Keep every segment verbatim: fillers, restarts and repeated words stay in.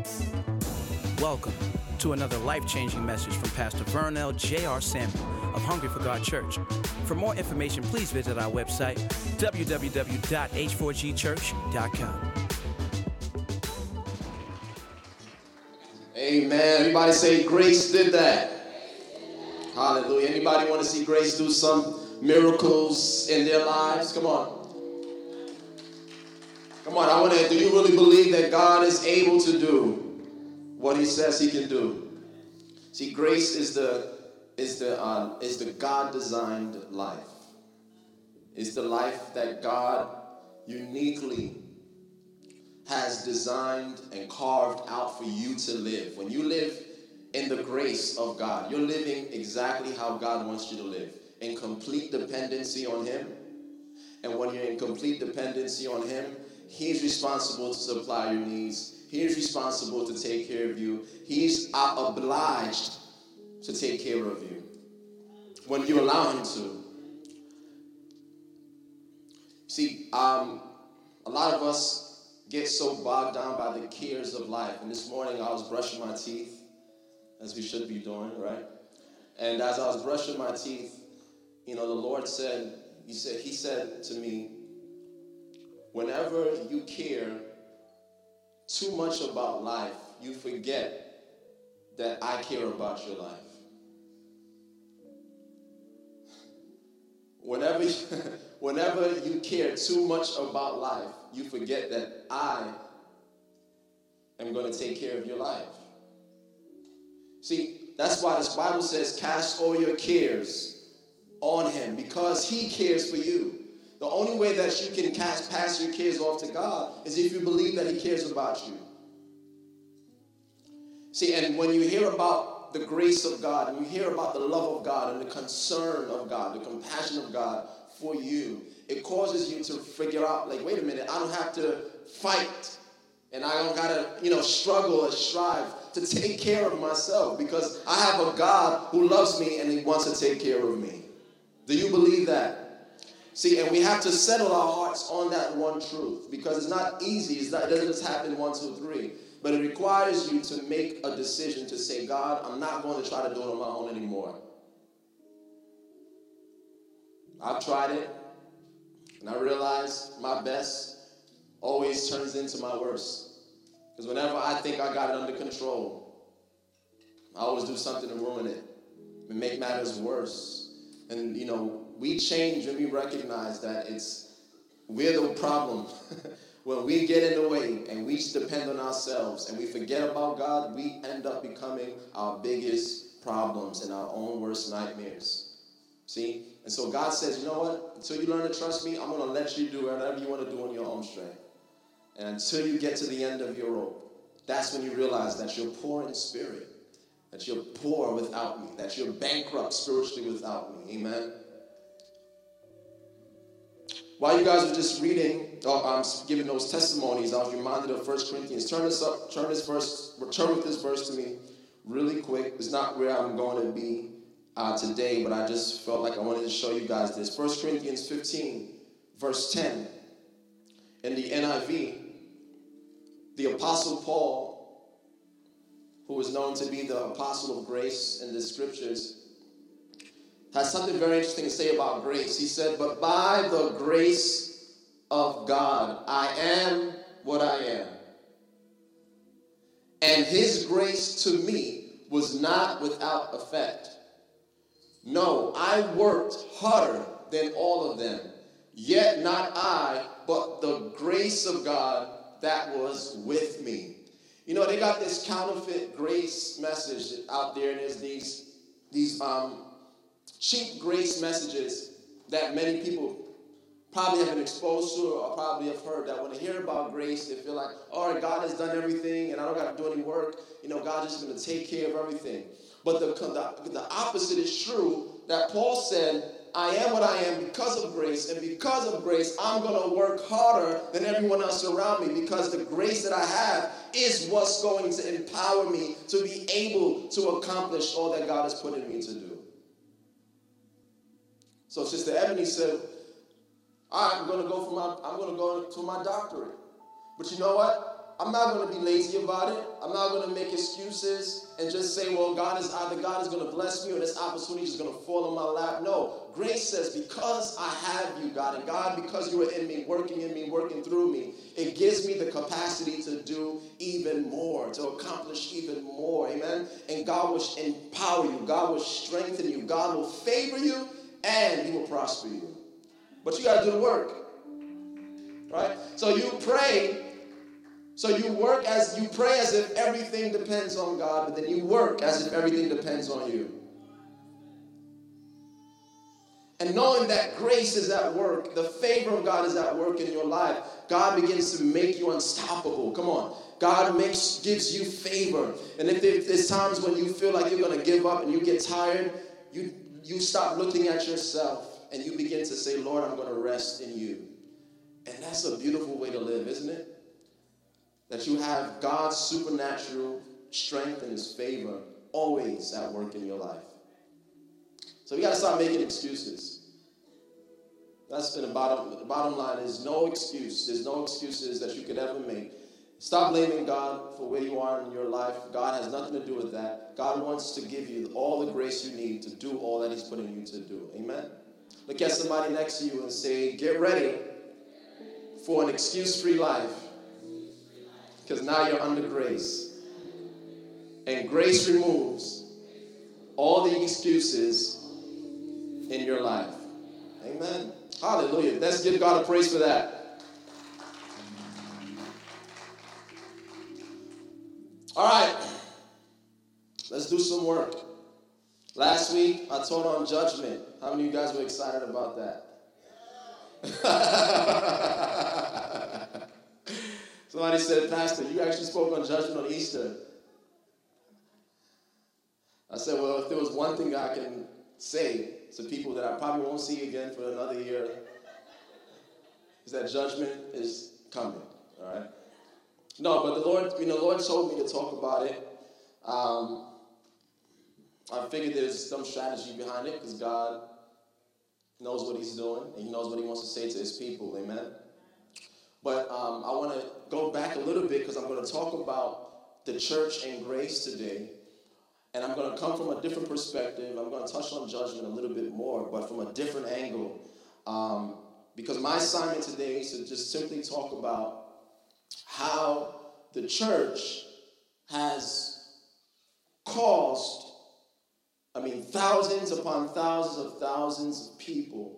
Welcome to another life-changing message from Pastor Vernell J R. Samuel of Hungry for God Church. For more information, please visit our website, w w w dot h four g church dot com. Amen. Everybody say Grace did that. Hallelujah. Anybody want to see Grace do some miracles in their lives? Come on. Come on. I want to. Do you really believe that God is able to do what He says He can do? See, grace is the is the uh, is the God-designed life. It's the life that God uniquely has designed and carved out for you to live. When you live in the grace of God, you're living exactly how God wants you to live, in complete dependency on Him. And when you're in complete dependency on Him, He's responsible to supply your needs. He's responsible to take care of you. He's obliged to take care of you when you allow Him to. See, um, a lot of us get so bogged down by the cares of life. And this morning I was brushing my teeth, as we should be doing, right? And as I was brushing my teeth, you know, the Lord said, He said, He said to me, whenever you care too much about life, you forget that I care about your life. Whenever, whenever you care too much about life, you forget that I am going to take care of your life. See, that's why this Bible says, cast all your cares on Him, because He cares for you. The only way that you can cast, pass your cares off to God is if you believe that He cares about you. See, and when you hear about the grace of God, and you hear about the love of God, and the concern of God, the compassion of God for you, it causes you to figure out, like, wait a minute, I don't have to fight, and I don't got to, you know, struggle or strive to take care of myself, because I have a God who loves me and He wants to take care of me. Do you believe that? See, and we have to settle our hearts on that one truth, because it's not easy. It's not, it doesn't just happen one, two, three. But it requires you to make a decision to say, God, I'm not going to try to do it on my own anymore. I've tried it, and I realized my best always turns into my worst. Because whenever I think I got it under control, I always do something to ruin it and make matters worse. And, you know, we change when we recognize that it's we're the problem. When we get in the way and we depend on ourselves and we forget about God, we end up becoming our biggest problems and our own worst nightmares. See? And so God says, you know what? Until you learn to trust me, I'm going to let you do whatever you want to do on your own strength. And until you get to the end of your rope, that's when you realize that you're poor in spirit, that you're poor without me, that you're bankrupt spiritually without me. Amen? While you guys were just reading, or um, giving those testimonies, I was reminded of First Corinthians. Turn this up, turn this verse, turn with this verse to me really quick. It's not where I'm going to be uh, today, but I just felt like I wanted to show you guys this. First Corinthians fifteen, verse ten. In the N I V, the Apostle Paul, who is known to be the apostle of grace in the scriptures, has something very interesting to say about grace. He said, but by the grace of God, I am what I am. And His grace to me was not without effect. No, I worked harder than all of them. Yet not I, but the grace of God that was with me. You know, they got this counterfeit grace message out there, and there's these, these, um, cheap grace messages that many people probably have been exposed to or probably have heard, that when they hear about grace, they feel like, all right, God has done everything and I don't got to do any work. You know, God is just going to take care of everything. But the, the, the opposite is true, that Paul said, I am what I am because of grace, and because of grace, I'm going to work harder than everyone else around me, because the grace that I have is what's going to empower me to be able to accomplish all that God has put in me to do. So Sister Ebony said, all right, I'm going to go for my, I'm going to go to my doctorate. But you know what? I'm not going to be lazy about it. I'm not going to make excuses and just say, well, God is either God is going to bless me or this opportunity is going to fall in my lap. No, grace says, because I have you, God, and God, because you are in me, working in me, working through me, it gives me the capacity to do even more, to accomplish even more, amen? And God will empower you. God will strengthen you. God will favor you, and he will prosper you. But you got to do the work, right? So you pray. So you work as, you pray as if everything depends on God, but then you work as if everything depends on you. And knowing that grace is at work, the favor of God is at work in your life, God begins to make you unstoppable. Come on. God makes, gives you favor. And if there's times when you feel like you're going to give up and you get tired, you, you stop looking at yourself and you begin to say, Lord, I'm going to rest in you. And that's a beautiful way to live, isn't it? That you have God's supernatural strength and his favor always at work in your life. So we got to stop making excuses. That's been the bottom, the bottom line is no excuse. There's no excuses that you could ever make. Stop blaming God for where you are in your life. God has nothing to do with that. God wants to give you all the grace you need to do all that he's putting you to do. Amen? Look at somebody next to you and say, get ready for an excuse-free life. Because now you're under grace. And grace removes all the excuses in your life. Amen. Hallelujah. Let's give God a praise for that. All right. Let's do some work. Last week, I taught on judgment. How many of you guys were excited about that? Somebody said, Pastor, you actually spoke on judgment on Easter. I said, well, if there was one thing I can say to people that I probably won't see again for another year, is that judgment is coming, all right? No, but the Lord, you know, the Lord told me to talk about it. Um, I figured there's some strategy behind it because God knows what he's doing and he knows what he wants to say to his people, amen? But um, I want to go back a little bit because I'm going to talk about the church and grace today. And I'm going to come from a different perspective. I'm going to touch on judgment a little bit more, but from a different angle. Um, because my assignment today is to just simply talk about how the church has caused, I mean, thousands upon thousands of thousands of people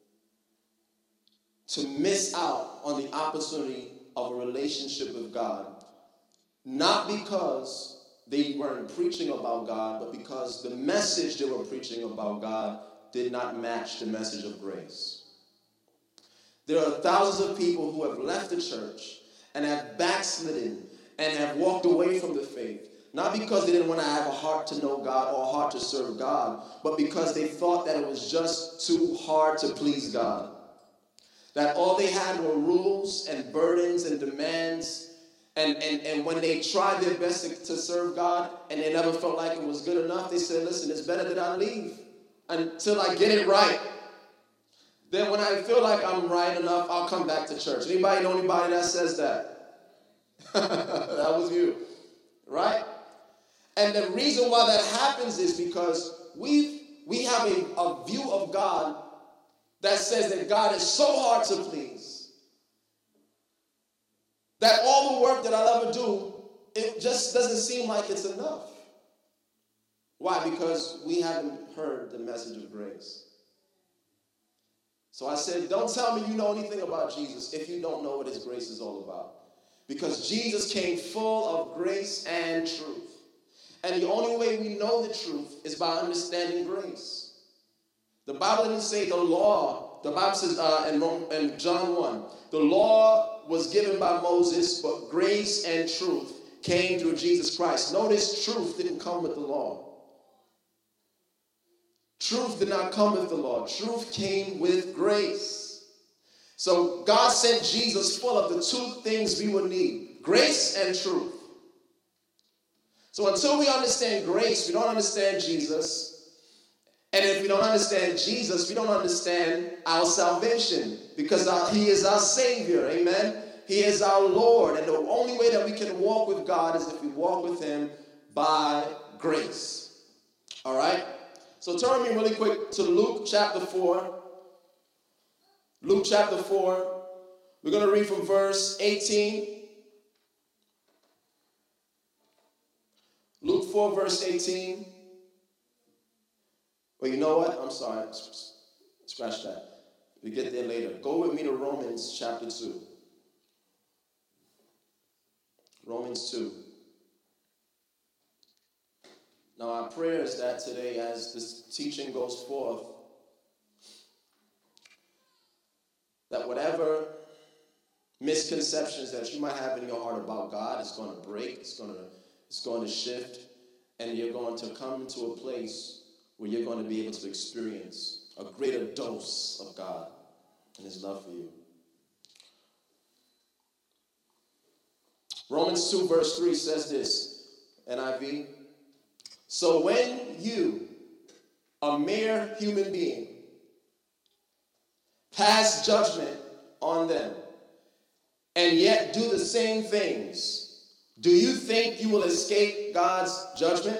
to miss out on the opportunity of a relationship with God, not because they weren't preaching about God, but because the message they were preaching about God did not match the message of grace. There are thousands of people who have left the church and have backslidden and have walked away from the faith, not because they didn't want to have a heart to know God or a heart to serve God, but because they thought that it was just too hard to please God. That all they had were rules and burdens and demands. And, and, and when they tried their best to, to serve God and they never felt like it was good enough, they said, listen, it's better that I leave until I get it right. Then when I feel like I'm right enough, I'll come back to church. Anybody know anybody that says that? That was you, right? And the reason why that happens is because we we have a, a view of God that says that God is so hard to please that all the work that I'll ever do, it just doesn't seem like it's enough. Why? Because we haven't heard the message of grace. So I said, don't tell me you know anything about Jesus if you don't know what his grace is all about. Because Jesus came full of grace and truth. And the only way we know the truth is by understanding grace. The Bible didn't say the law. The Bible says uh, in, in John one, the law was given by Moses, but grace and truth came through Jesus Christ. Notice truth didn't come with the law. Truth did not come with the law. Truth came with grace. So God sent Jesus full of the two things we would need, grace and truth. So until we understand grace, we don't understand Jesus. And if we don't understand Jesus, we don't understand our salvation because our, he is our Savior, amen? he is our Lord. And the only way that we can walk with God is if we walk with him by grace. All right? So turn me really quick to Luke chapter four. Luke chapter four. We're going to read from verse eighteen. Luke four, verse eighteen. Well, you know what? I'm sorry. Scratch that. We get there later. Go with me to Romans chapter two. Romans two. Now, our prayer is that today, as this teaching goes forth, that whatever misconceptions that you might have in your heart about God is going to break, it's going to, it's going to shift, and you're going to come to a place where you're going to be able to experience a greater dose of God and his love for you. Romans two verse three says this, N I V. So when you, a mere human being, pass judgment on them and yet do the same things, do you think you will escape God's judgment?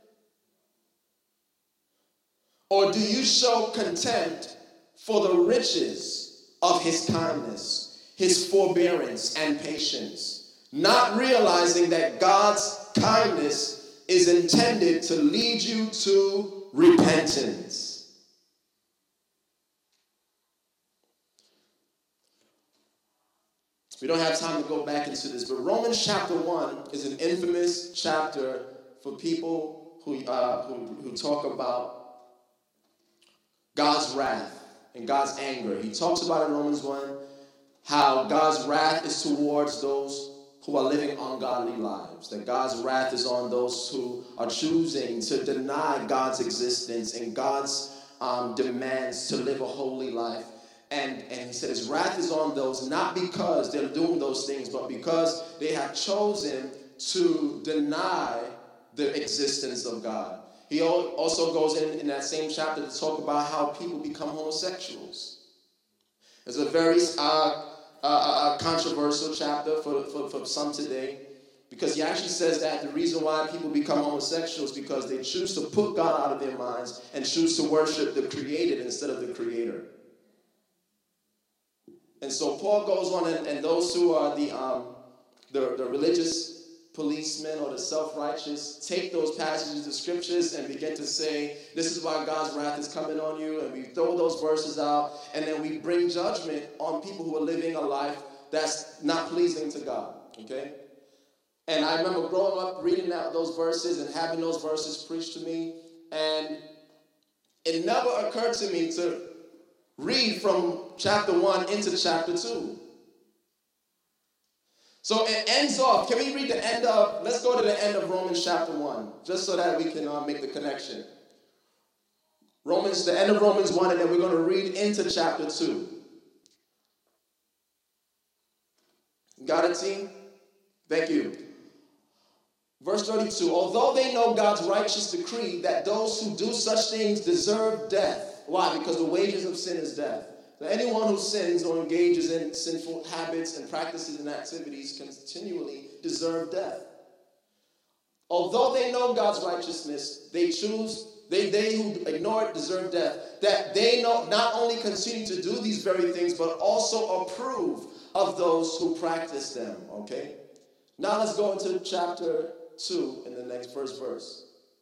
Or do you show contempt for the riches of his kindness, his forbearance and patience, not realizing that God's kindness is intended to lead you to repentance? We don't have time to go back into this, but Romans chapter one is an infamous chapter for people who, uh, who, who talk about God's wrath and God's anger. He talks about in Romans one how God's wrath is towards those who are living ungodly lives, that God's wrath is on those who are choosing to deny God's existence and God's um, demands to live a holy life. And, and he said his wrath is on those not because they're doing those things, but because they have chosen to deny the existence of God. He also goes in, in that same chapter to talk about how people become homosexuals. It's a very uh, uh, uh, controversial chapter for, for, for some today, because he actually says that the reason why people become homosexuals is because they choose to put God out of their minds and choose to worship the created instead of the creator. And so Paul goes on, and, and those who are the, um, the, the religious policemen or the self-righteous take those passages of scriptures and begin to say, this is why God's wrath is coming on you, and we throw those verses out, and then we bring judgment on people who are living a life that's not pleasing to God, okay? And I remember growing up reading out those verses and having those verses preached to me, and it never occurred to me to read from chapter one into chapter two. So it ends off. Can we read the end of, let's go to the end of Romans chapter one, just so that we can uh, make the connection. Romans, the end of Romans one, and then we're going to read into chapter two. Got it, team? Thank you. Verse thirty-two, although they know God's righteous decree that those who do such things deserve death. Why? Because the wages of sin is death. So anyone who sins or engages in sinful habits and practices and activities continually deserve death. Although they know God's righteousness, they choose, they, they who ignore it deserve death. That they know, not only continue to do these very things, but also approve of those who practice them. Okay? Now let's go into chapter two in the next first verse.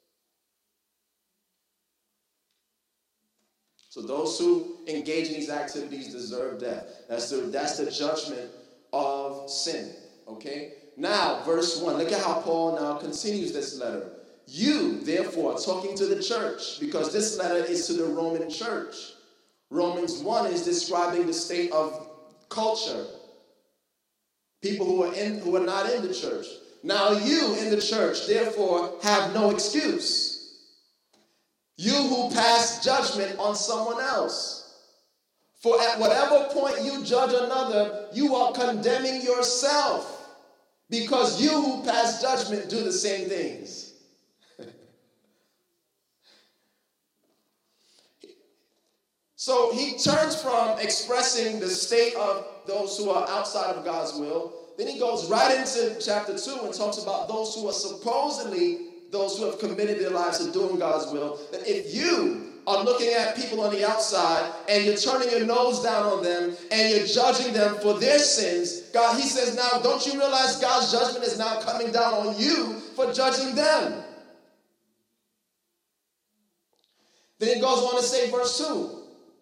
So those who engage in these activities deserve death. That's the, that's the judgment of sin, okay? Now, verse one, look at how Paul now continues this letter. You, therefore, talking to the church, because this letter is to the Roman church. Romans one is describing the state of culture. People who are in, who are not in the church. Now you in the church, therefore, have no excuse. You who pass judgment on someone else. For at whatever point you judge another, you are condemning yourself, because you who pass judgment do the same things. So he turns from expressing the state of those who are outside of God's will. Then he goes right into chapter two and talks about those who are supposedly those who have committed their lives to doing God's will. That if you are looking at people on the outside and you're turning your nose down on them and you're judging them for their sins, God, he says, now, don't you realize God's judgment is now coming down on you for judging them? Then he goes on to say, verse two.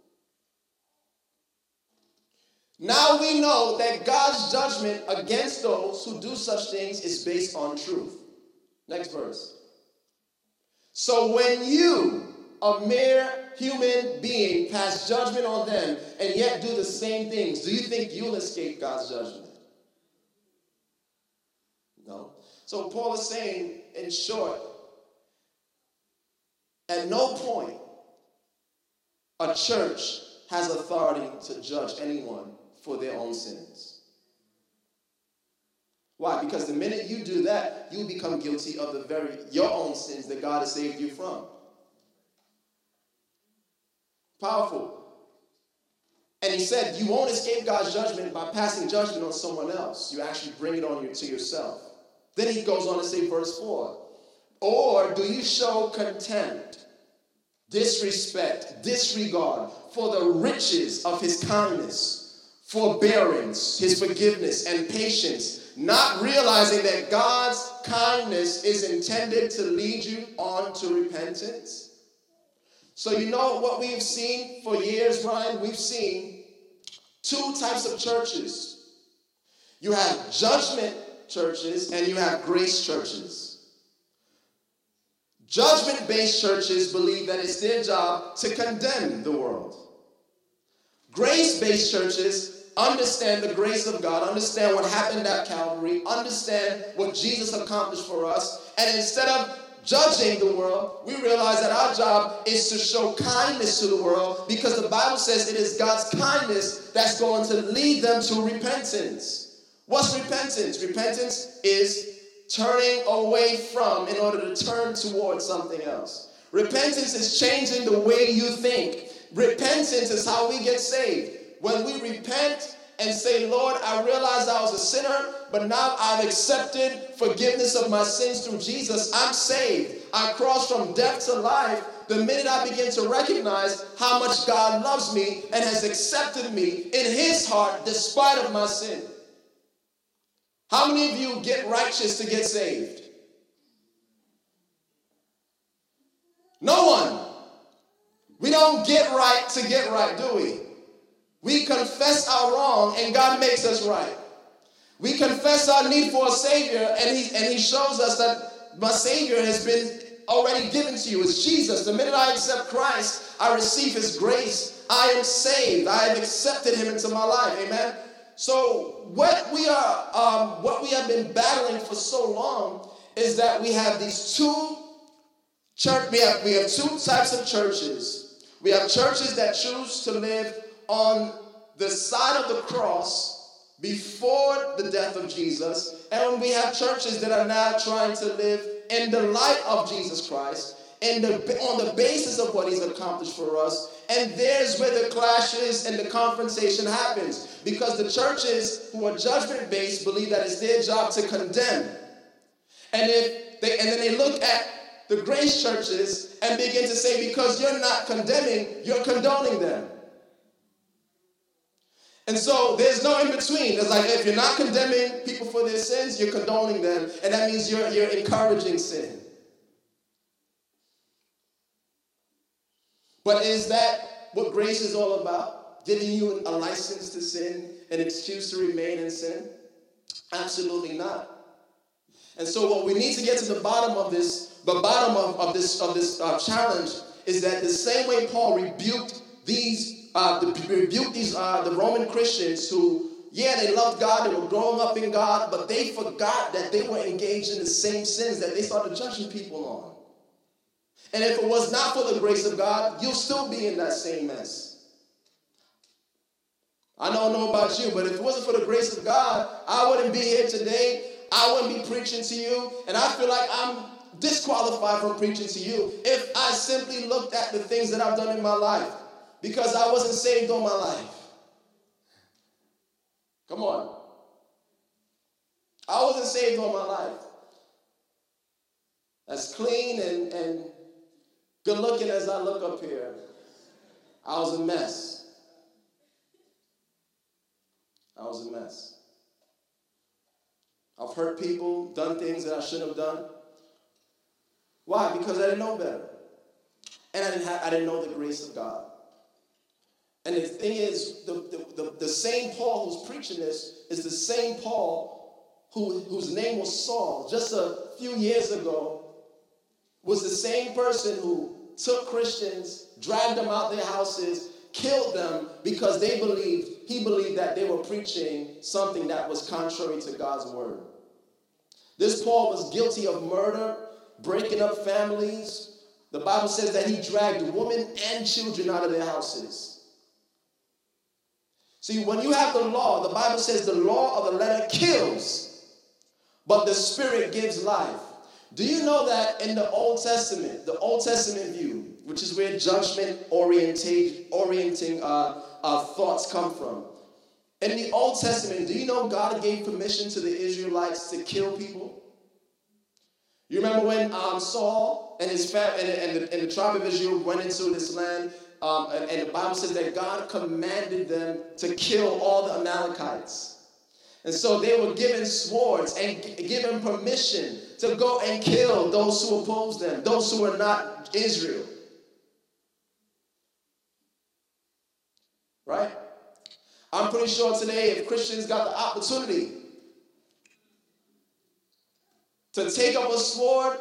Now we know that God's judgment against those who do such things is based on truth. Next verse. So when you, a mere human being, pass judgment on them and yet do the same things, do you think you'll escape God's judgment? No. So Paul is saying, in short, at no point a church has authority to judge anyone for their own sins. Why? Because the minute you do that, you become guilty of the very your own sins that God has saved you from. Powerful. And he said, you won't escape God's judgment by passing judgment on someone else. You actually bring it on you to yourself. Then he goes on to say, verse four. Or do you show contempt, disrespect, disregard for the riches of his kindness, forbearance, his forgiveness, and patience, not realizing that God's kindness is intended to lead you on to repentance? So you know what we've seen for years, Ryan? We've seen two types of churches. You have judgment churches and you have grace churches. Judgment-based churches believe that it's their job to condemn the world. Grace-based churches understand the grace of God, understand what happened at Calvary, understand what Jesus accomplished for us, and instead of judging the world, we realize that our job is to show kindness to the world, because the Bible says it is God's kindness that's going to lead them to repentance. What's repentance? Repentance is turning away from in order to turn towards something else. Repentance is changing the way you think. Repentance is how we get saved. When we repent and say, Lord, I realize I was a sinner, but now I've accepted forgiveness of my sins through Jesus. I'm saved. I crossed from death to life the minute I begin to recognize how much God loves me and has accepted me in his heart despite of my sin. How many of you get righteous to get saved? No one. We don't get right to get right, do we? We confess our wrong and God makes us right. We confess our need for a Savior and he, and he shows us that my Savior has been already given to you. It's Jesus. The minute I accept Christ, I receive his grace. I am saved. I have accepted him into my life. Amen. So what we are, um, what we have been battling for so long is that we have these two church. We have we have two types of churches. We have churches that choose to live on the side of the cross before the death of Jesus, and we have churches that are now trying to live in the light of Jesus Christ, and the, on the basis of what he's accomplished for us. And there's where the clashes and the confrontation happens, because the churches who are judgment-based believe that it's their job to condemn. And if they, and then they look at the grace churches and begin to say, because you're not condemning, you're condoning them. And so there's no in between. It's like, if you're not condemning people for their sins, you're condoning them, and that means you're you're encouraging sin. But is that what grace is all about? Giving you a license to sin, an excuse to remain in sin? Absolutely not. And so what we need to get to the bottom of this, the bottom of, of this of this uh, challenge is that the same way Paul rebuked these, uh, the, rebuked these uh, the Roman Christians who, yeah, they loved God, they were growing up in God, but they forgot that they were engaged in the same sins that they started judging people on. And if it was not for the grace of God, you'll still be in that same mess. I don't know about you, but if it wasn't for the grace of God, I wouldn't be here today. I wouldn't be preaching to you. And I feel like I'm disqualified from preaching to you if I simply looked at the things that I've done in my life. Because I wasn't saved all my life. Come on. I wasn't saved all my life. As clean and, and good looking as I look up here, I was a mess. I was a mess. I've hurt people, done things that I shouldn't have done. Why? Because I didn't know better. And I didn't have, I didn't know the grace of God. And the thing is, the, the, the, the same Paul who's preaching this is the same Paul who, whose name was Saul. Just a few years ago, was the same person who took Christians, dragged them out their houses, killed them because they believed, he believed that they were preaching something that was contrary to God's word. This Paul was guilty of murder, breaking up families. The Bible says that he dragged women and children out of their houses. See, when you have the law, the Bible says the law of the letter kills, but the Spirit gives life. Do you know that in the Old Testament, the Old Testament view, which is where judgment orienting, orienting uh, uh, thoughts come from. In the Old Testament, do you know God gave permission to the Israelites to kill people? You remember when um, Saul and his family and, and, the, and the tribe of Israel went into this land, um, and, and the Bible says that God commanded them to kill all the Amalekites. And so they were given swords and g- given permission to go and kill those who opposed them, those who were not Israel. Right? I'm pretty sure today if Christians got the opportunity to take up a sword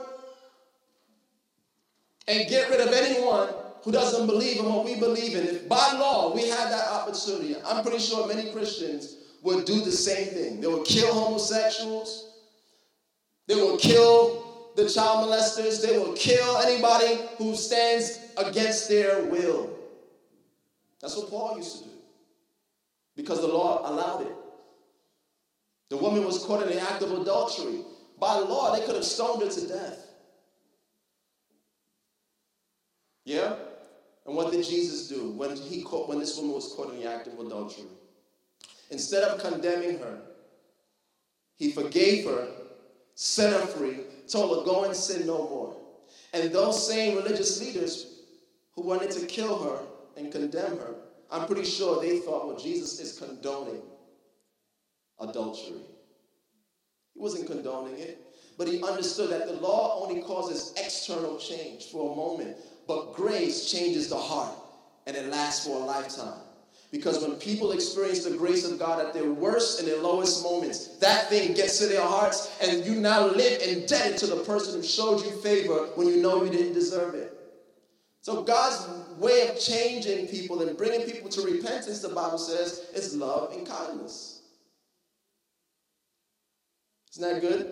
and get rid of anyone who doesn't believe in what we believe in, if by law we had that opportunity, I'm pretty sure many Christians would do the same thing. They would kill homosexuals. They would kill the child molesters. They will kill anybody who stands against their will. That's what Paul used to do, because the law allowed it. The woman was caught in the act of adultery. By law, they could have stoned her to death. Yeah? And what did Jesus do when he caught, when this woman was caught in the act of adultery? Instead of condemning her, he forgave her, set her free, told her, go and sin no more. And those same religious leaders who wanted to kill her and condemn her, I'm pretty sure they thought, well, Jesus is condoning adultery. He wasn't condoning it, but he understood that the law only causes external change for a moment, but grace changes the heart, and it lasts for a lifetime. Because when people experience the grace of God at their worst and their lowest moments, that thing gets to their hearts, and you now live indebted to the person who showed you favor when you know you didn't deserve it. So God's way of changing people and bringing people to repentance, the Bible says, is love and kindness. Isn't that good?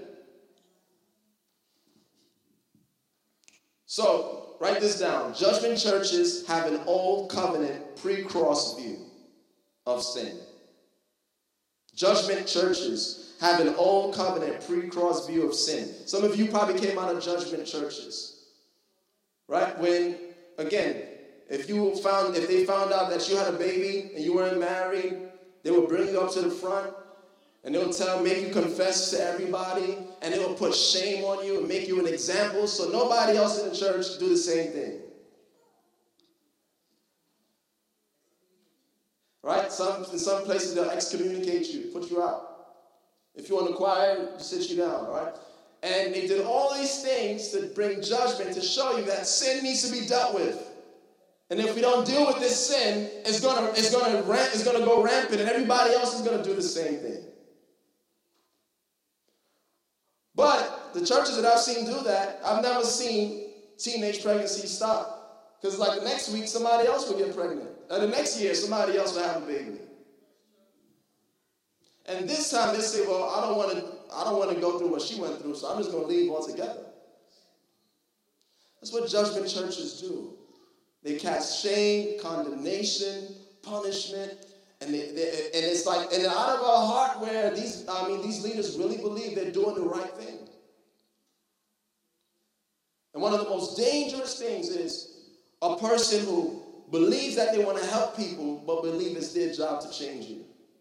So, write this down. Judgment churches have an old covenant pre-cross view of sin. Judgment churches have an old covenant pre-cross view of sin. Some of you probably came out of judgment churches. Right? When, again, if you found if they found out that you had a baby and you weren't married, they would bring you up to the front and they'll tell, make you confess to everybody, and they will put shame on you and make you an example so nobody else in the church do the same thing. Right? Some, in some places they'll excommunicate you, put you out. If you're in the choir, they sit you down, right? And they did all these things to bring judgment, to show you that sin needs to be dealt with. And if we don't deal with this sin, it's gonna, it's gonna, it's gonna go rampant, and everybody else is gonna do the same thing. But the churches that I've seen do that, I've never seen teenage pregnancy stop. Because like the next week, somebody else will get pregnant. And the next year, somebody else will have a baby. And this time they say, well, I don't want to I don't want to go through what she went through, so I'm just going to leave altogether. That's what judgment churches do. They cast shame, condemnation, punishment, and they, they, and it's like, and out of a heart where these, I mean, these leaders really believe they're doing the right thing. And one of the most dangerous things is a person who believes that they want to help people, but believe it's their job to change you.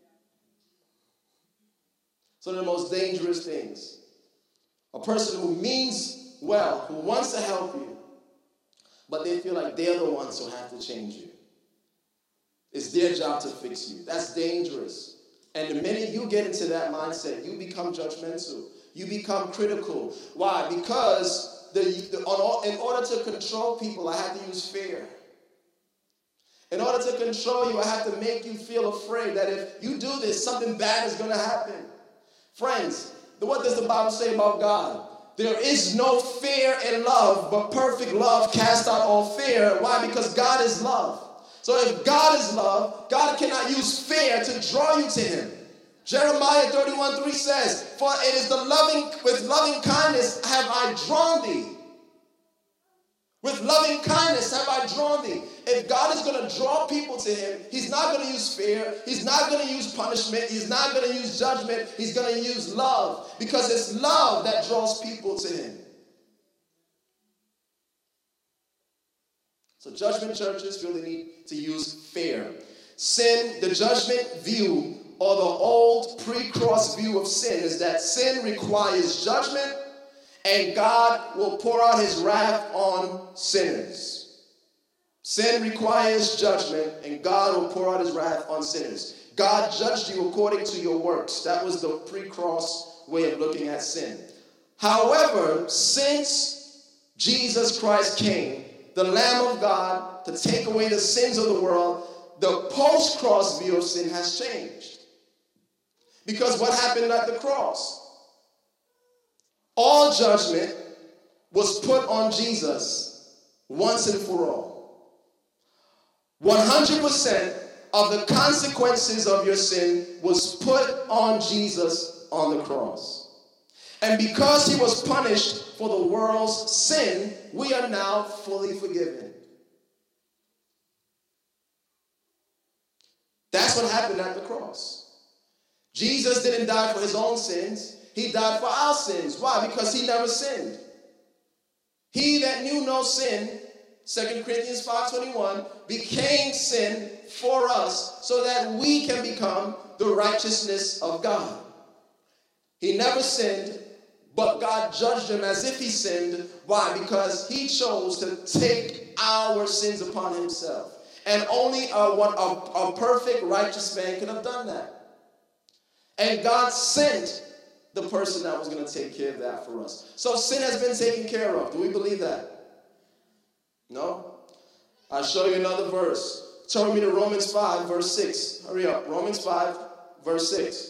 It's one of the most dangerous things. A person who means well, who wants to help you, but they feel like they're the ones who have to change you. It's their job to fix you. That's dangerous. And the minute you get into that mindset, you become judgmental. You become critical. Why? Because the, the, in order to control people, I have to use fear. In order to control you, I have to make you feel afraid that if you do this, something bad is going to happen. Friends, what does the Bible say about God? There is no fear in love, but perfect love casts out all fear. Why? Because God is love. So if God is love, God cannot use fear to draw you to him. Jeremiah thirty-one three says, for it is the loving, with loving kindness have I drawn thee. With loving kindness have I drawn thee. If God is going to draw people to him, he's not going to use fear. He's not going to use punishment. He's not going to use judgment. He's going to use love, because it's love that draws people to him. So judgment churches feel the need to use fear. Sin, the judgment view, or the old pre-cross view of sin, is that sin requires judgment, and God will pour out his wrath on sinners. Sin requires judgment, and God will pour out his wrath on sinners. God judged you according to your works. That was the pre-cross way of looking at sin. However, since Jesus Christ came, the Lamb of God, to take away the sins of the world, the post-cross view of sin has changed. Because what happened at the cross? All judgment was put on Jesus once and for all. one hundred percent of the consequences of your sin was put on Jesus on the cross. And because he was punished for the world's sin, we are now fully forgiven. That's what happened at the cross. Jesus didn't die for his own sins. He died for our sins. Why? Because he never sinned. He that knew no sin, Second Corinthians five twenty-one, became sin for us so that we can become the righteousness of God. He never sinned, but God judged him as if he sinned. Why? Because he chose to take our sins upon himself. And only a, one, a, a perfect righteous man could have done that. And God sent the person that was going to take care of that for us. So sin has been taken care of. Do we believe that? No? I'll show you another verse. Turn me to Romans five, verse six. Hurry up. Romans five, verse six.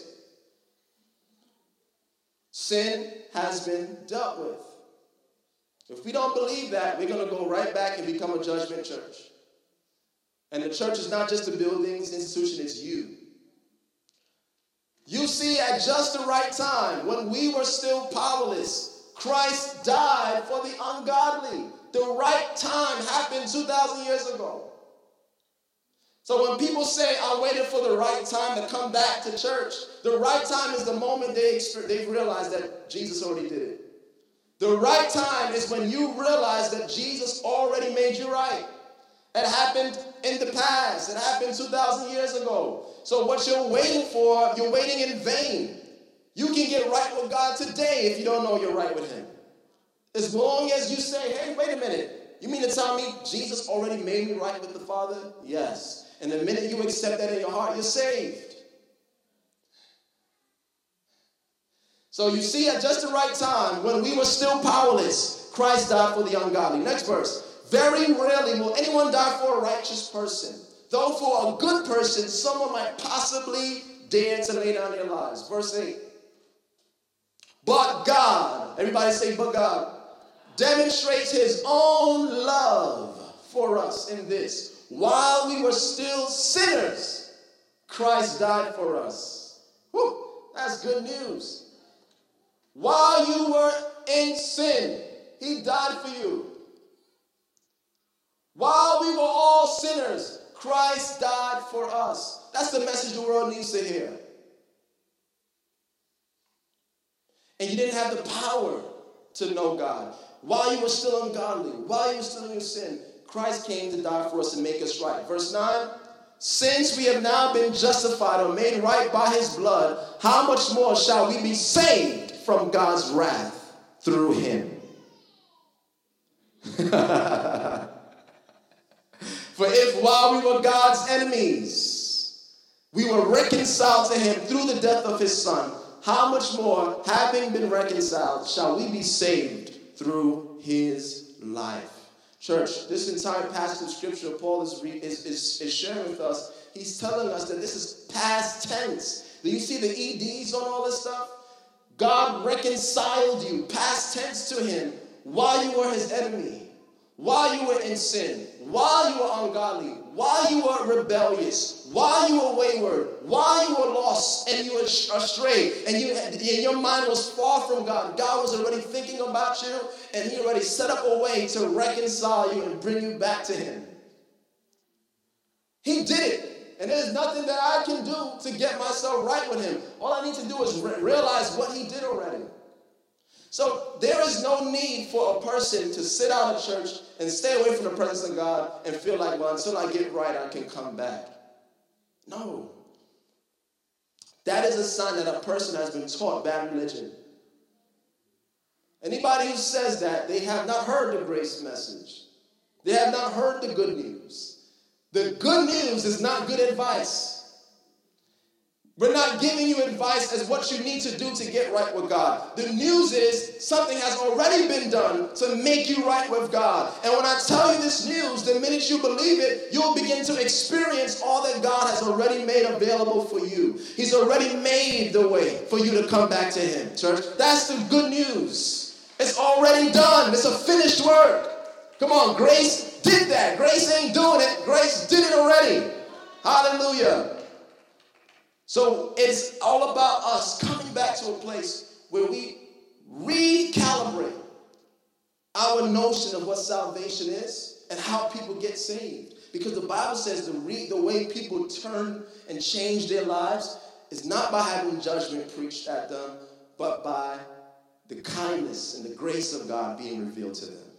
Sin has been dealt with. If we don't believe that, we're going to go right back and become a judgment church. And the church is not just a building, institution, it's you. You see, at just the right time, when we were still powerless, Christ died for the ungodly. The right time happened two thousand years ago. So when people say, I waited for the right time to come back to church, the right time is the moment they, they realize that Jesus already did it. The right time is when you realize that Jesus already made you right. It happened in the past. It happened two thousand years ago. So what you're waiting for, you're waiting in vain. You can get right with God today if you don't know you're right with him. As long as you say, hey, wait a minute. You mean to tell me Jesus already made me right with the Father? Yes. And the minute you accept that in your heart, you're saved. So you see, at just the right time, when we were still powerless, Christ died for the ungodly. Next verse. Very rarely will anyone die for a righteous person. Though for a good person, someone might possibly dare to lay down their lives. Verse eight. But God, everybody say, but God, demonstrates his own love for us in this. While we were still sinners, Christ died for us. Whew, that's good news. While you were in sin, he died for you. While we were all sinners, Christ died for us. That's the message the world needs to hear. And you didn't have the power to know God. While you were still ungodly, while you were still in your sin, Christ came to die for us and make us right. Verse nine, since we have now been justified or made right by his blood, how much more shall we be saved from God's wrath through him? For if while we were God's enemies, we were reconciled to him through the death of his son, how much more, having been reconciled, shall we be saved through his life? Church, this entire passage of scripture Paul is, is, is, is sharing with us, he's telling us that this is past tense. Do you see the E Ds on all this stuff? God reconciled you, past tense, to him while you were his enemy, while you were in sin, while you were ungodly, while you were rebellious, while you were wayward, while you were lost and you were astray, and, you, and your mind was far from God. God was already thinking about you, and he already set up a way to reconcile you and bring you back to him. He did it, and there's nothing that I can do to get myself right with him. All I need to do is re- realize what he did already. So there is no need for a person to sit out of church and stay away from the presence of God and feel like, well, until I get right, I can come back. No. That is a sign that a person has been taught bad religion. Anybody who says that, they have not heard the grace message. They have not heard the good news. The good news is not good advice. We're not giving you advice as what you need to do to get right with God. The news is something has already been done to make you right with God. And when I tell you this news, the minute you believe it, you'll begin to experience all that God has already made available for you. He's already made the way for you to come back to him, church. That's the good news. It's already done. It's a finished work. Come on, grace did that. Grace ain't doing it. Grace did it already. Hallelujah. So it's all about us coming back to a place where we recalibrate our notion of what salvation is and how people get saved. Because the Bible says the, re- the way people turn and change their lives is not by having judgment preached at them, but by the kindness and the grace of God being revealed to them.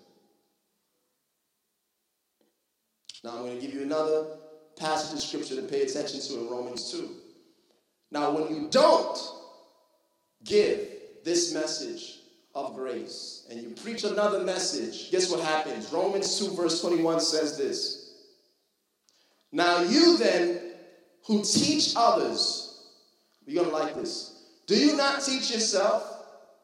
Now I'm going to give you another passage of scripture to pay attention to in Romans two. Now, when you don't give this message of grace and you preach another message, guess what happens? Romans two verse twenty-one says this. Now you then who teach others, you're going to like this. Do you not teach yourself?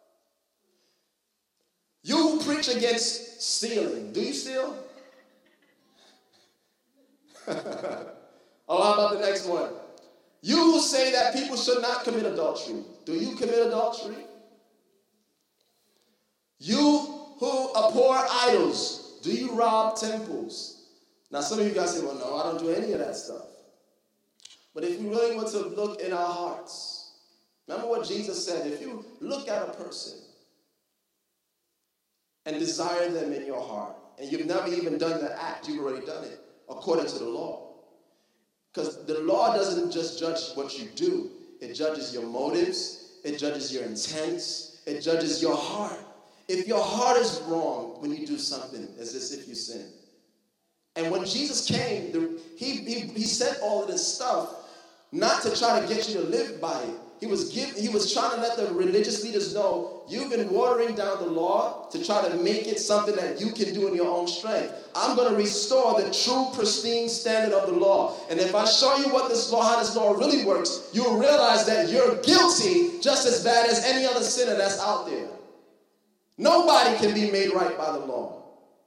You who preach against stealing, do you steal? Oh, how about the next one? You who say that people should not commit adultery, do you commit adultery? You who abhor idols, do you rob temples? Now some of you guys say, well, no, I don't do any of that stuff. But if we really want to look in our hearts, remember what Jesus said, if you look at a person and desire them in your heart, and you've never even done the act, you've already done it, according to the law. Because the law doesn't just judge what you do. It judges your motives. It judges your intents. It judges your heart. If your heart is wrong when you do something, it's as if you sin. And when Jesus came, the, he, he, he said all of this stuff not to try to get you to live by it. He was, give, he was trying to let the religious leaders know, you've been watering down the law to try to make it something that you can do in your own strength. I'm going to restore the true, pristine standard of the law. And if I show you what this law, how this law really works, you'll realize that you're guilty just as bad as any other sinner that's out there. Nobody can be made right by the law.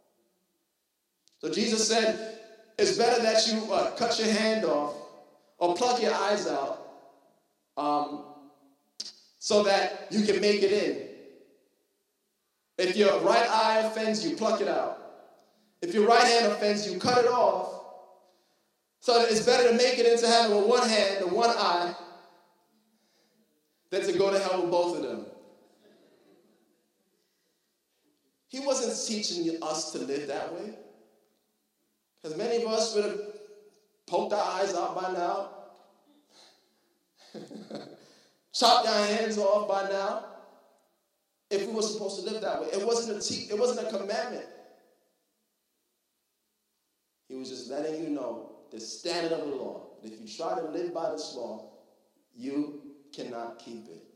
So Jesus said, it's better that you uh, cut your hand off or pluck your eyes out um, so that you can make it in. If your right eye offends you, pluck it out. If your right hand offends you, cut it off. So that it's better to make it into heaven with one hand and one eye than to go to hell with both of them. He wasn't teaching us to live that way. Because many of us would have poked our eyes out by now. Chopped our hands off by now. If we were supposed to live that way. It wasn't a te- it wasn't a commandment. was just letting you know the standard of the law. If you try to live by this law, you cannot keep it.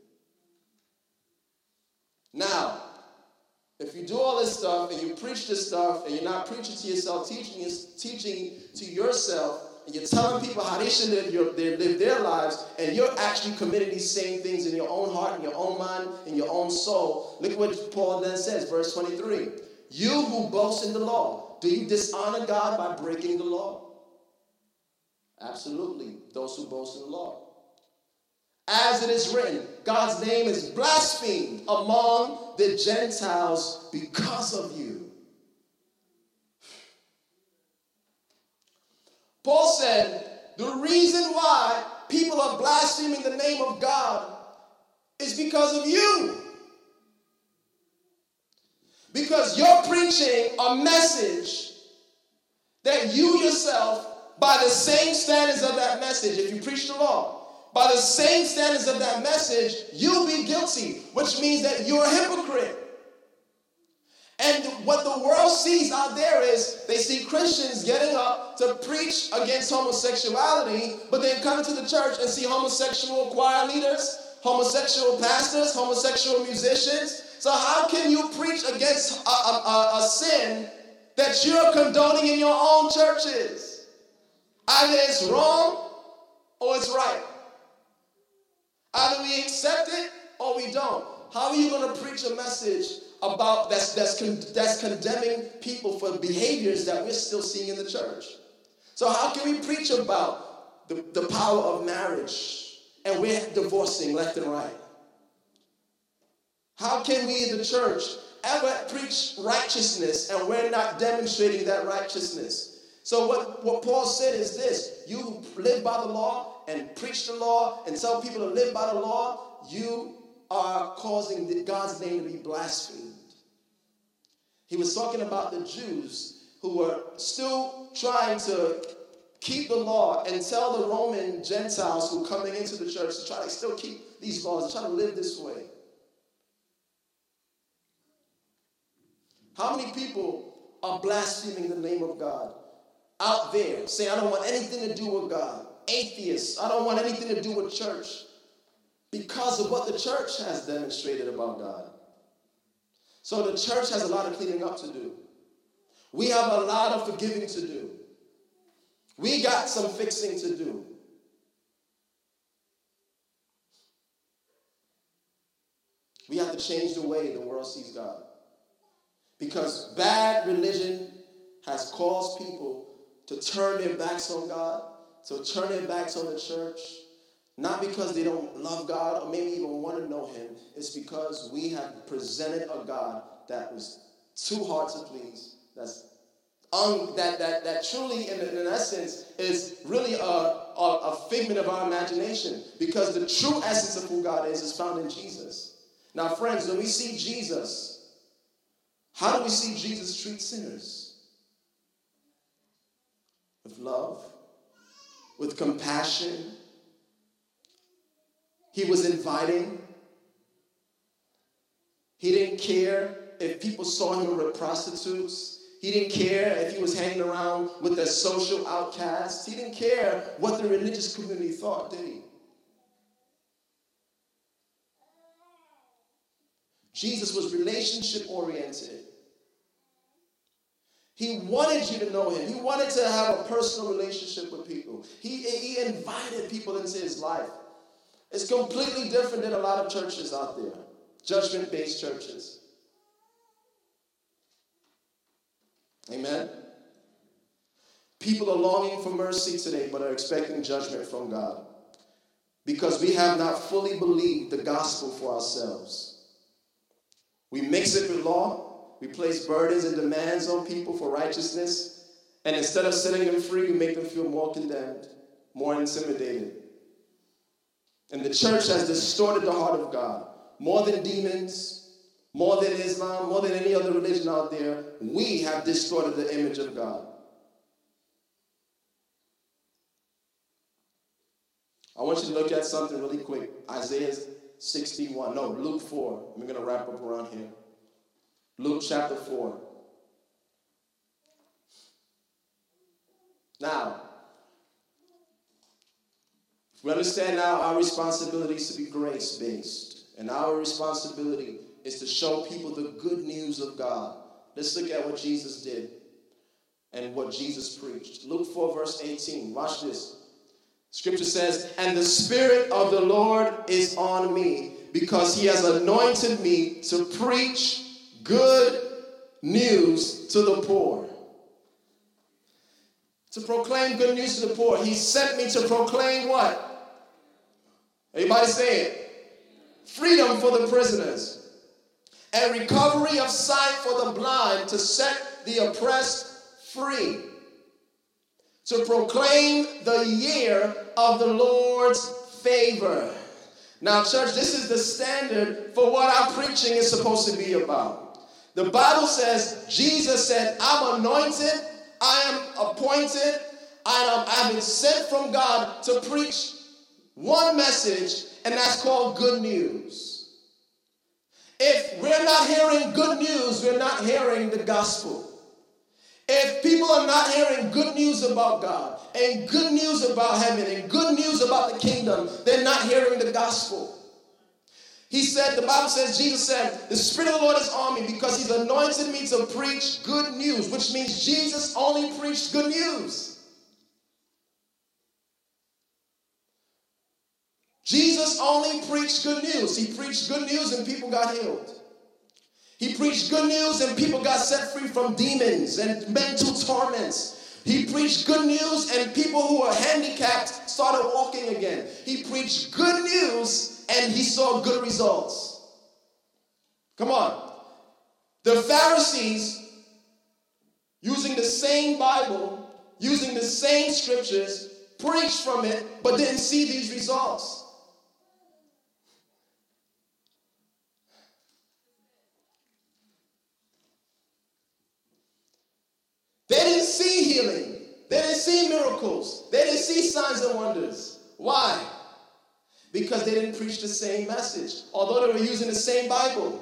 Now, if you do all this stuff and you preach this stuff and you're not preaching to yourself, teaching, teaching to yourself, and you're telling people how they should live, your, their, live their lives, and you're actually committing these same things in your own heart, in your own mind, in your own soul, look what Paul then says, verse twenty-three. You who boast in the law, do you dishonor God by breaking the law? Absolutely, those who boast in the law. As it is written, God's name is blasphemed among the Gentiles because of you. Paul said, the reason why people are blaspheming the name of God is because of you. Because you're preaching a message that you yourself, by the same standards of that message, if you preach the law, by the same standards of that message, you'll be guilty, which means that you're a hypocrite. And what the world sees out there is they see Christians getting up to preach against homosexuality, but then come into the church and see homosexual choir leaders, homosexual pastors, homosexual musicians. So how can you preach against a, a, a, a sin that you're condoning in your own churches? Either it's wrong or it's right. Either we accept it or we don't. How are you going to preach a message about that's that's con, that's condemning people for behaviors that we're still seeing in the church? So how can we preach about the, the power of marriage and we're divorcing left and right? How can we in the church ever preach righteousness and we're not demonstrating that righteousness? So what, what Paul said is this: you who live by the law and preach the law and tell people to live by the law, you are causing God's name to be blasphemed. He was talking about the Jews who were still trying to keep the law and tell the Roman Gentiles who were coming into the church to try to still keep these laws, to try to live this way. How many people are blaspheming the name of God out there, saying, I don't want anything to do with God? Atheists, I don't want anything to do with church, because of what the church has demonstrated about God. So the church has a lot of cleaning up to do. We have a lot of forgiving to do. We got some fixing to do. We have to change the way the world sees God. Because bad religion has caused people to turn their backs on God, to turn their backs on the church, not because they don't love God or maybe even want to know him. It's because we have presented a God that was too hard to please, that's un, that, that, that truly, in, in essence, is really a, a, a figment of our imagination, because the true essence of who God is is found in Jesus. Now, friends, when we see Jesus, how do we see Jesus treat sinners? With love, with compassion. He was inviting. He didn't care if people saw him with prostitutes. He didn't care if he was hanging around with the social outcasts. He didn't care what the religious community thought, did he? Jesus was relationship oriented. He wanted you to know him. He wanted to have a personal relationship with people. He, he invited people into his life. It's completely different than a lot of churches out there, judgment-based churches. Amen? People are longing for mercy today, but are expecting judgment from God, because we have not fully believed the gospel for ourselves. We mix it with law. We place burdens and demands on people for righteousness, and instead of setting them free, we make them feel more condemned, more intimidated. And the church has distorted the heart of God. More than demons, more than Islam, more than any other religion out there, we have distorted the image of God. I want you to look at something really quick. Isaiah sixty-one. No, Luke four. We're going to wrap up around here. Luke chapter four. Now, we understand now our responsibility is to be grace-based. And our responsibility is to show people the good news of God. Let's look at what Jesus did and what Jesus preached. Luke four, verse eighteen. Watch this. Scripture says, "And the Spirit of the Lord is on me, because he has anointed me to preach good news to the poor." To proclaim good news to the poor. He sent me to proclaim what? Everybody say it. Freedom for the prisoners. And recovery of sight for the blind, to set the oppressed free. To proclaim the year of the Lord's favor. Now, church, this is the standard for what our preaching is supposed to be about. The Bible says, Jesus said, "I'm anointed, I am appointed, I have been sent from God to preach one message, and that's called good news." If we're not hearing good news, we're not hearing the gospel. If people are not hearing good news about God, and good news about heaven, and good news about the kingdom, they're not hearing the gospel. He said, the Bible says, Jesus said, "The Spirit of the Lord is on me because he's anointed me to preach good news," which means Jesus only preached good news. Jesus only preached good news. He preached good news and people got healed. He preached good news and people got set free from demons and mental torments. He preached good news and people who were handicapped started walking again. He preached good news and he saw good results. Come on. The Pharisees, using the same Bible, using the same scriptures, preached from it but didn't see these results. They didn't see healing. They didn't see miracles. They didn't see signs and wonders. Why? Because they didn't preach the same message, although they were using the same Bible.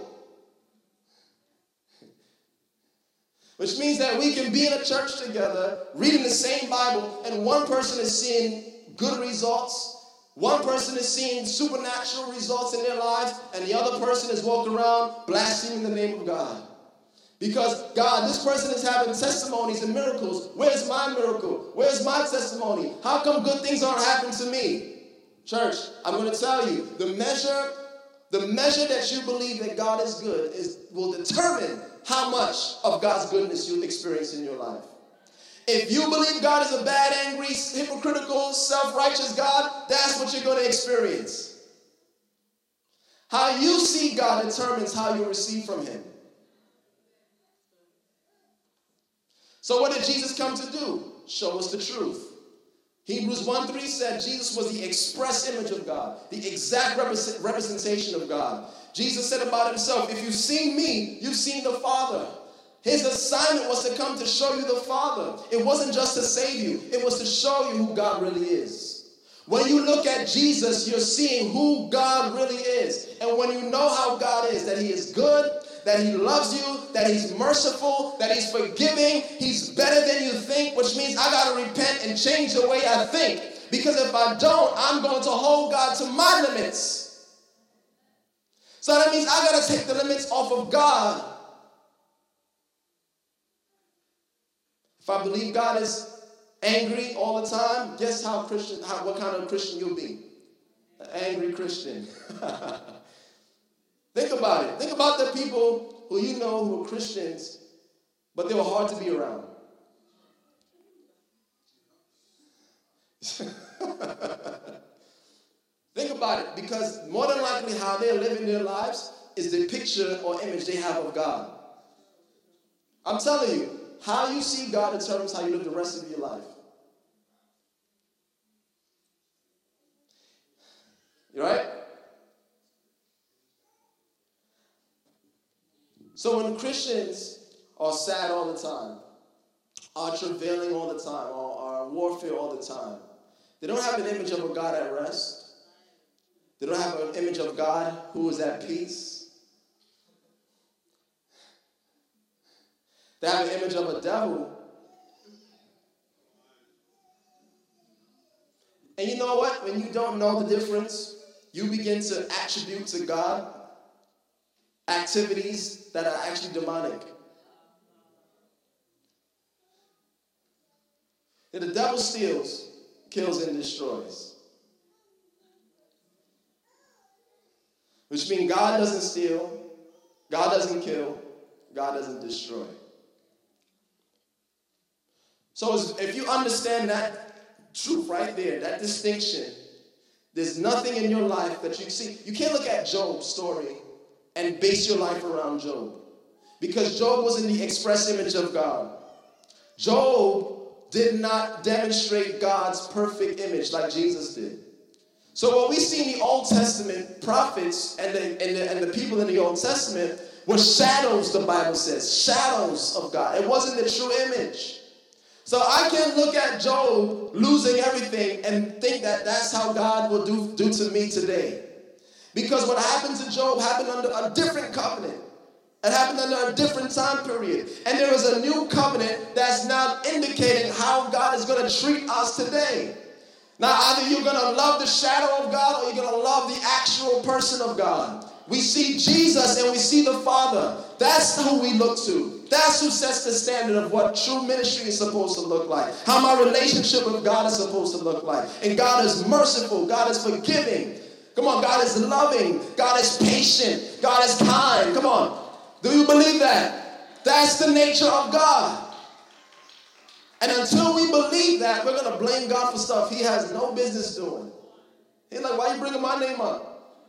Which means that we can be in a church together, reading the same Bible, and one person is seeing good results, one person is seeing supernatural results in their lives, and the other person is walking around blaspheming the name of God. Because, God, this person is having testimonies and miracles. Where's my miracle? Where's my testimony? How come good things aren't happening to me? Church, I'm going to tell you, the measure, the measure that you believe that God is good is will determine how much of God's goodness you'll experience in your life. If you believe God is a bad, angry, hypocritical, self-righteous God, that's what you're going to experience. How you see God determines how you receive from him. So what did Jesus come to do? Show us the truth. Hebrews one three said Jesus was the express image of God, the exact represent, representation of God. Jesus said about himself, "If you've seen me, you've seen the Father." His assignment was to come to show you the Father. It wasn't just to save you. It was to show you who God really is. When you look at Jesus, you're seeing who God really is. And when you know how God is, that he is good, that he loves you, that he's merciful, that he's forgiving, he's better than you think, which means I got to repent and change the way I think. Because if I don't, I'm going to hold God to my limits. So that means I got to take the limits off of God. If I believe God is angry all the time, guess how Christian, how, what kind of Christian you'll be? An angry Christian. Think about it. Think about the people who you know who are Christians, but they were hard to be around. Think about it, because more than likely how they're living their lives is the picture or image they have of God. I'm telling you, how you see God determines how you live the rest of your life. You right? So when Christians are sad all the time, are travailing all the time, or are in warfare all the time, they don't have an image of a God at rest. They don't have an image of God who is at peace. They have an image of a devil And you know what? When you don't know the difference, you begin to attribute to God activities that are actually demonic. And the devil steals, kills, and destroys. Which means God doesn't steal, God doesn't kill, God doesn't destroy. So if you understand that truth right there, that distinction, there's nothing in your life that you see. You can't look at Job's story and base your life around Job. Because Job was in the express image of God. Job did not demonstrate God's perfect image like Jesus did. So what we see in the Old Testament, prophets and the, and the, and the people in the Old Testament were shadows, the Bible says. Shadows of God. It wasn't the true image. So I can look at Job losing everything and think that that's how God will do, do to me today. Because what happened to Job happened under a different covenant. It happened under a different time period. And there is a new covenant that's now indicating how God is going to treat us today. Now, either you're going to love the shadow of God or you're going to love the actual person of God. We see Jesus and we see the Father. That's who we look to. That's who sets the standard of what true ministry is supposed to look like. How my relationship with God is supposed to look like. And God is merciful. God is forgiving. Come on, God is loving. God is patient. God is kind. Come on. Do you believe that? That's the nature of God. And until we believe that, we're going to blame God for stuff he has no business doing. He's like, why are you bringing my name up?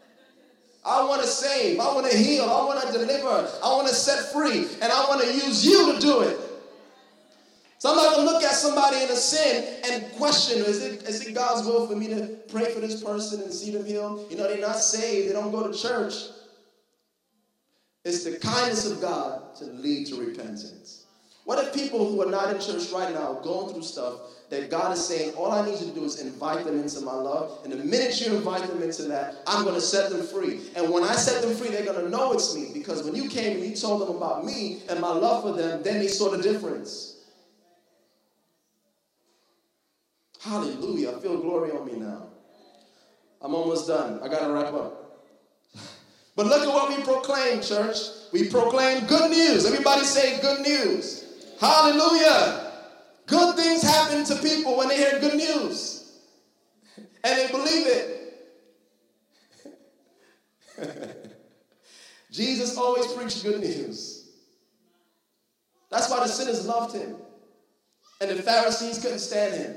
I want to save. I want to heal. I want to deliver. I want to set free. And I want to use you to do it. So I'm not going to look at somebody in a sin and question, is it, is it God's will for me to pray for this person and see them healed? You know, they're not saved. They don't go to church. It's the kindness of God to lead to repentance. What if people who are not in church right now going through stuff that God is saying, all I need you to do is invite them into my love. And the minute you invite them into that, I'm going to set them free. And when I set them free, they're going to know it's me. Because when you came and you told them about me and my love for them, then they saw the difference. Hallelujah. I feel glory on me now. I'm almost done. I got to wrap up. But look at what we proclaim, church. We proclaim good news. Everybody say good news. Hallelujah. Good things happen to people when they hear good news. And they believe it. Jesus always preached good news. That's why the sinners loved him. And the Pharisees couldn't stand him.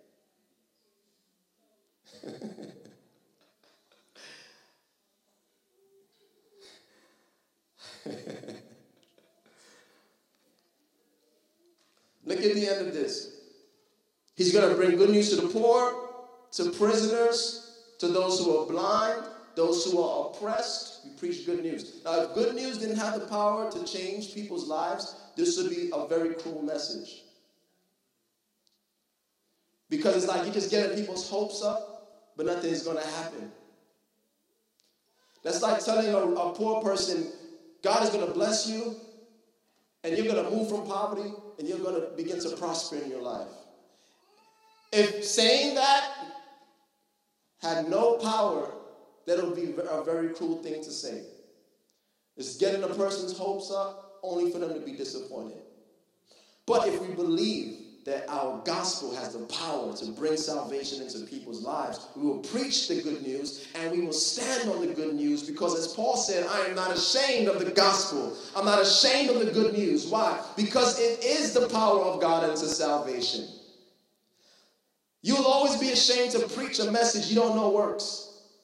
Look at the end of this. He's going to bring good news to the poor, to prisoners, to those who are blind, those who are oppressed. We preach good news. Now, if good news didn't have the power to change people's lives, this would be a very cruel message. Because it's like you're just getting people's hopes up, but nothing's going to happen. That's like telling a, a poor person, God is going to bless you, and you're going to move from poverty, and you're going to begin to prosper in your life. If saying that had no power, that would be a very cruel thing to say. It's getting a person's hopes up only for them to be disappointed. But if we believe that our gospel has the power to bring salvation into people's lives, we will preach the good news and we will stand on the good news, because as Paul said, I am not ashamed of the gospel. I'm not ashamed of the good news. Why? Because it is the power of God unto salvation. You'll always be ashamed to preach a message you don't know works.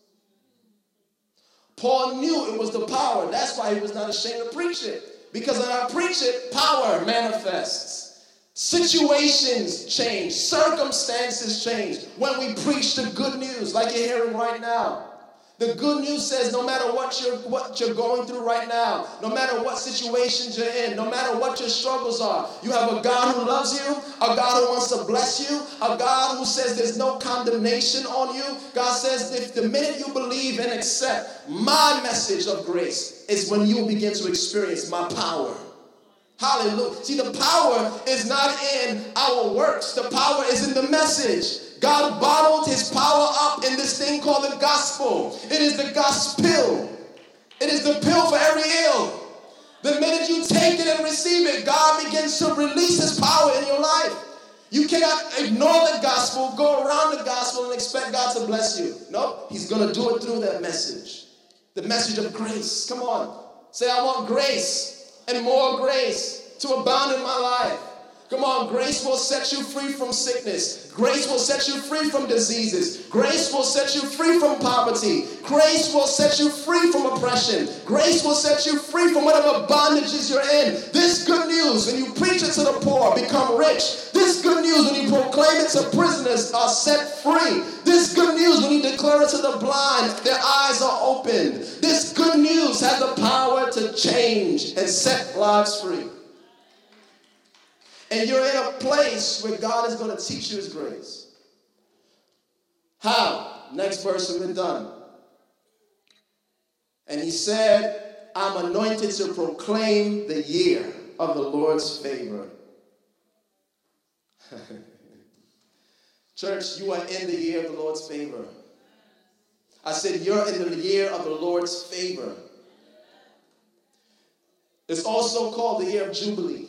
Paul knew it was the power. That's why he was not ashamed to preach it. Because when I preach it, power manifests. Situations change. Circumstances change when we preach the good news, like you're hearing right now. The good news says no matter what you're, what you're going through right now, no matter what situations you're in, no matter what your struggles are, you have a God who loves you, a God who wants to bless you, a God who says there's no condemnation on you. God says if the minute you believe and accept my message of grace is when you begin to experience my power. Hallelujah. See, the power is not in our works. The power is in the message. God bottled his power up in this thing called the gospel. It is the gospel. It is the pill for every ill. The minute you take it and receive it, God begins to release his power in your life. You cannot ignore the gospel, go around the gospel, and expect God to bless you. No, he's going to do it through that message. The message of grace. Come on. Say, I want grace and more grace to abound in my life. Come on, grace will set you free from sickness. Grace will set you free from diseases. Grace will set you free from poverty. Grace will set you free from oppression. Grace will set you free from whatever bondages you're in. This good news, when you preach it to the poor, become rich. This good news, when you proclaim it to prisoners, are set free. This good news, when you declare it to the blind, their eyes are opened. This good news has the power to change and set lives free. And you're in a place where God is going to teach you his grace. How? Next verse and we're done. And he said, I'm anointed to proclaim the year of the Lord's favor. Church, you are in the year of the Lord's favor. I said, you're in the year of the Lord's favor. It's also called the year of Jubilee.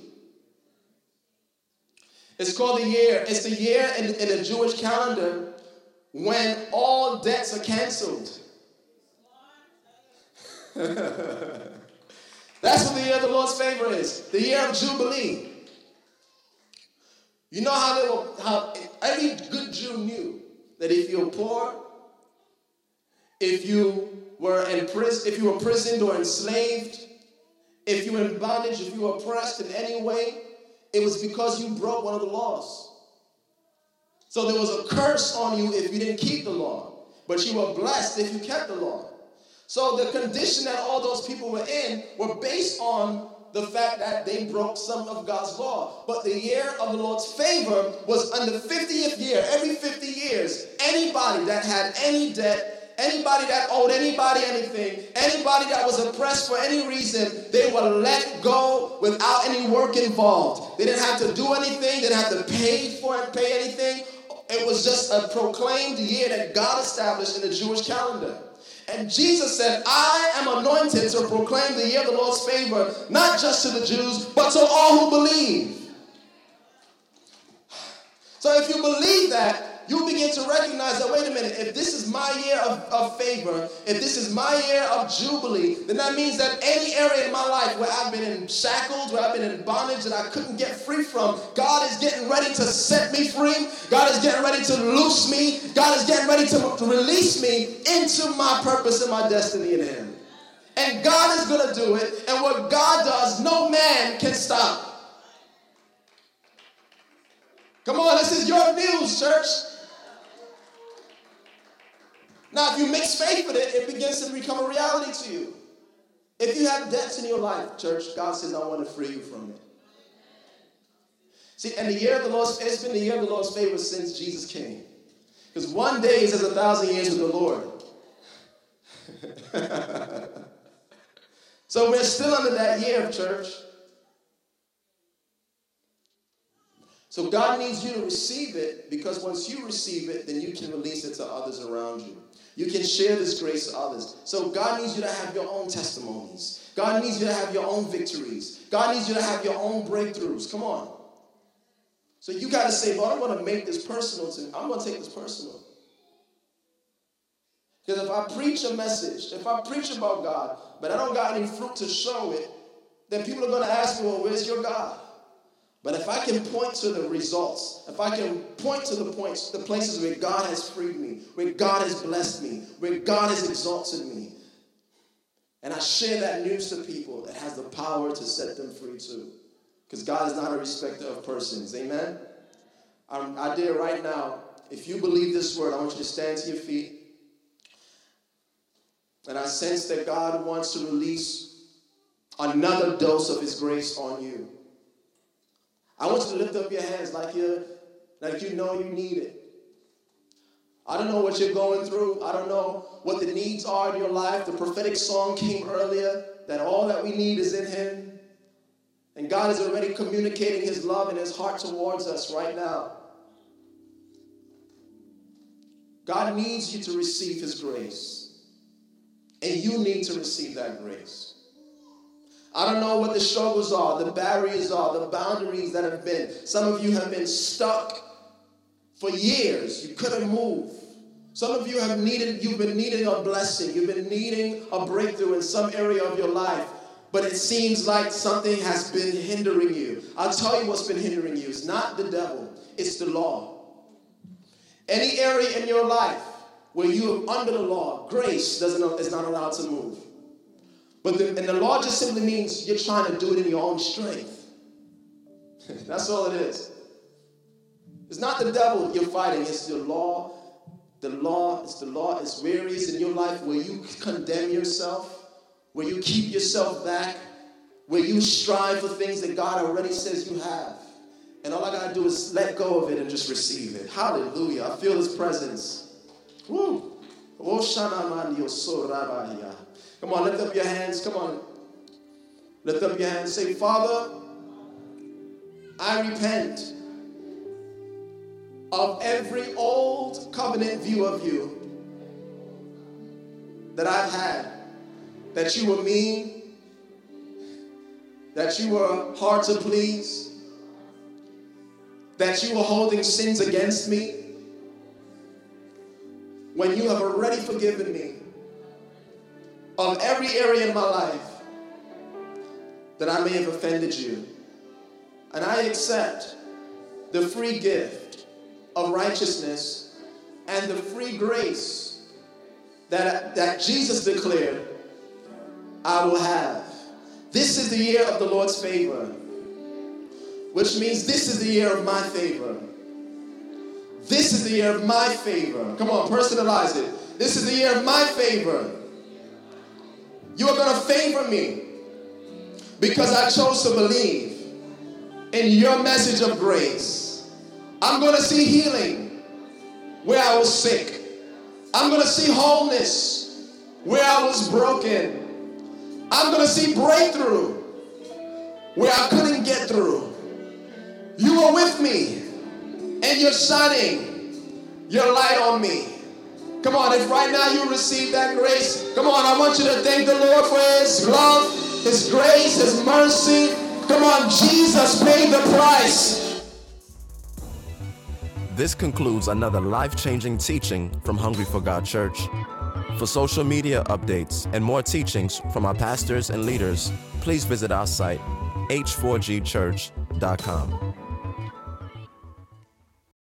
It's called the year, it's the year in, in the Jewish calendar when all debts are canceled. That's what the year of the Lord's favor is. The year of Jubilee. You know how, they were, how every good Jew knew that if you're poor, if you were in prison, if you were imprisoned or enslaved, if you were in bondage, if you were oppressed in any way, it was because you broke one of the laws. So there was a curse on you if you didn't keep the law, but you were blessed if you kept the law. So the condition that all those people were in were based on the fact that they broke some of God's law. But the year of the Lord's favor was on the fiftieth year. Every fifty years, anybody that had any debt, anybody that owed anybody anything, anybody that was oppressed for any reason, they were let go without any work involved. They didn't have to do anything. They didn't have to pay for it, pay anything. It was just a proclaimed year that God established in the Jewish calendar. And Jesus said, I am anointed to proclaim the year of the Lord's favor, not just to the Jews, but to all who believe. So if you believe that, you begin to recognize that, wait a minute, if this is my year of, of favor, if this is my year of Jubilee, then that means that any area in my life where I've been in shackles, where I've been in bondage that I couldn't get free from, God is getting ready to set me free. God is getting ready to loose me. God is getting ready to, to release me into my purpose and my destiny in him. And God is going to do it. And what God does, no man can stop. Come on, this is your news, church. Now, if you mix faith with it, it begins to become a reality to you. If you have debts in your life, church, God says, I want to free you from it. See, and the year of the Lord's, it's been the year of the Lord's favor since Jesus came. Because one day is as a thousand years with the Lord. So we're still under that year of church. So God needs you to receive it, because once you receive it, then you can release it to others around you. You can share this grace to others. So God needs you to have your own testimonies. God needs you to have your own victories. God needs you to have your own breakthroughs. Come on. So you got to say, well, I'm going to make this personal to me. I'm going to take this personal. Because if I preach a message, if I preach about God, but I don't got any fruit to show it, then people are going to ask me, well, where's your God? But if I can point to the results, if I can point to the points, the places where God has freed me, where God has blessed me, where God has exalted me, and I share that news to people, it has the power to set them free too. Because God is not a respecter of persons. Amen? I'm, I dare right now, if you believe this word, I want you to stand to your feet. And I sense that God wants to release another dose of his grace on you. I want you to lift up your hands like you like you know you need it. I don't know what you're going through. I don't know what the needs are in your life. The prophetic song came earlier that all that we need is in him. And God is already communicating his love and his heart towards us right now. God needs you to receive his grace. And you need to receive that grace. I don't know what the struggles are, the barriers are, the boundaries that have been. Some of you have been stuck for years. You couldn't move. Some of you have needed, you've been needing a blessing. You've been needing a breakthrough in some area of your life. But it seems like something has been hindering you. I'll tell you what's been hindering you. It's not the devil. It's the law. Any area in your life where you are under the law, grace doesn't is not allowed to move. But the, and the law just simply means you're trying to do it in your own strength. That's all it is. It's not the devil you're fighting. It's the law. The law is the law. It's areas in your life where you condemn yourself, where you keep yourself back, where you strive for things that God already says you have. And all I got to do is let go of it and just receive it. Hallelujah. I feel his presence. Woo. Come on, lift up your hands. Come on. Lift up your hands. Say, Father, I repent of every old covenant view of you that I've had. That you were mean. That you were hard to please. That you were holding sins against me. When you have already forgiven me of every area in my life that I may have offended you. And I accept the free gift of righteousness and the free grace that, that Jesus declared I will have. This is the year of the Lord's favor, which means this is the year of my favor. This is the year of my favor. Come on, personalize it. This is the year of my favor. You are going to favor me because I chose to believe in your message of grace. I'm going to see healing where I was sick. I'm going to see wholeness where I was broken. I'm going to see breakthrough where I couldn't get through. You are with me and you're shining your light on me. Come on, if right now you receive that grace, come on, I want you to thank the Lord for his love, his grace, his mercy. Come on, Jesus paid the price. This concludes another life-changing teaching from Hungry for God Church. For social media updates and more teachings from our pastors and leaders, please visit our site, h four g church dot com.